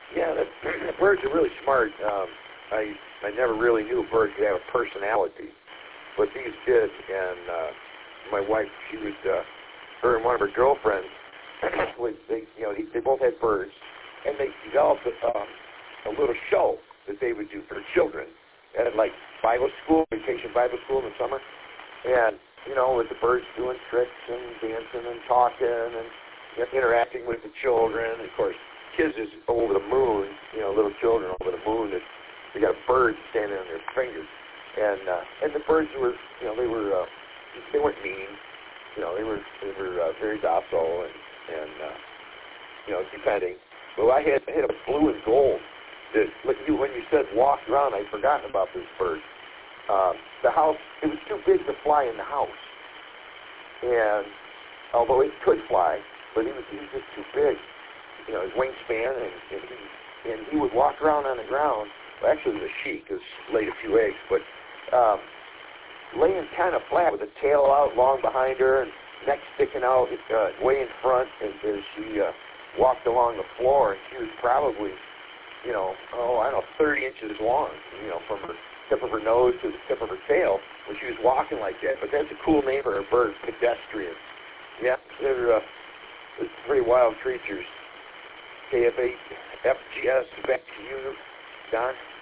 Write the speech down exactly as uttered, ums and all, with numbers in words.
Yeah, the, the birds are really smart. Um, I I never really knew a bird could have a personality, but these did. And uh, my wife, she was, uh, her and one of her girlfriends, was they, you know, they both had birds, and they developed a, um, a little show that they would do for children at like Bible school, vacation Bible school in the summer, and you know, with the birds doing tricks and dancing and talking and you know, interacting with the children. And of course, kids is over the moon, you know, little children over the moon. That they got a bird standing on their fingers, and uh, and the birds were, you know, they were uh, they weren't mean, you know, they were they were uh, very docile and and uh, you know, depending. Well, I had I had a blue and gold that when you when you said walked around, I'd forgotten about this bird. Um, the house, it was too big to fly in the house, and although it could fly, but he was he was just too big, you know, his wingspan, and, and he and he would walk around on the ground. Well, actually, it was a she because she laid a few eggs, but um, laying kind of flat with the tail out long behind her and neck sticking out uh, way in front as, as she uh, walked along the floor, and she was probably, you know, oh, I don't know, thirty inches long, you know, from her tip of her nose to the tip of her tail when she was walking like that. But that's a cool name for a bird, pedestrian. Yeah, they're, uh, they're pretty wild creatures. K F eight F G S, back to you, Don.